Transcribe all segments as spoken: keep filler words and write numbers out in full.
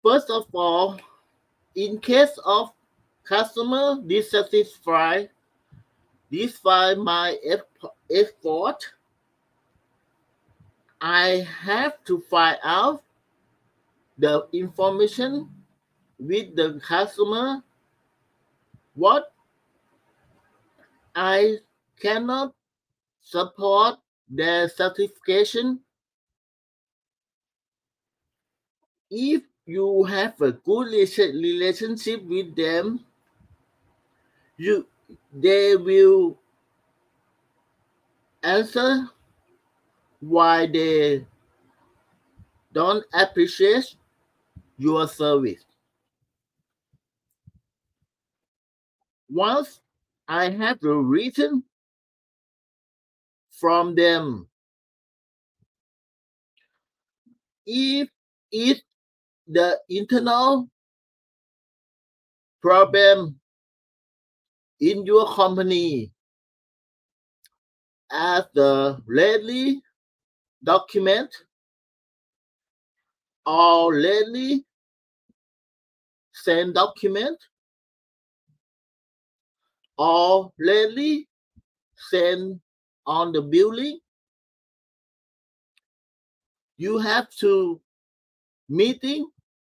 First of all, in case of customer dissatisfied, despite my effort, I have to find out the information with the customer. What I cannot support their certification. If you have a good relationship with them, you they will answer why they don't appreciate your service. Once I have the reason from them, if it's the internal problem in your company, as the lately document or lately sent document or lately sent on the building, you have to meeting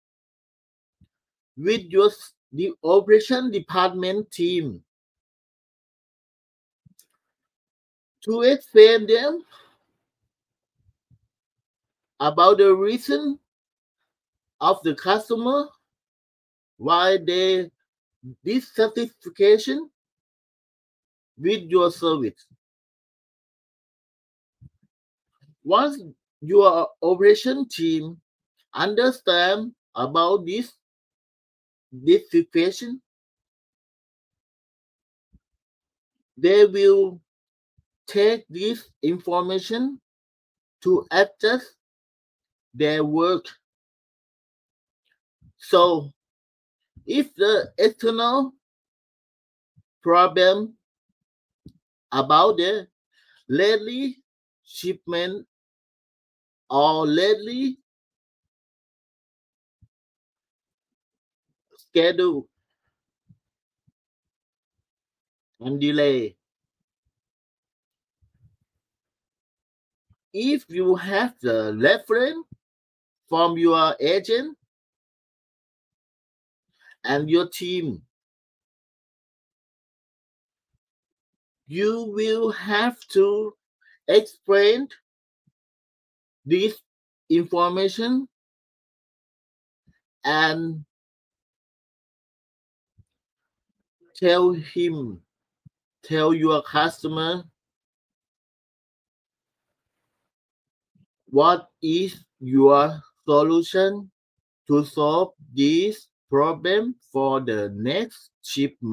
with your the operation department team to explain them about the reason of the customer why they dissatisfaction with your service. Once your operation team understand about this this situation, they will take this information to adjust their work. So if the external problem about the lately shipment or lately schedule and delay, if you have the reference from your agent and your team, you will have to explain this information and tell him, tell your customer what is your solution to solve this problem for the next shipment.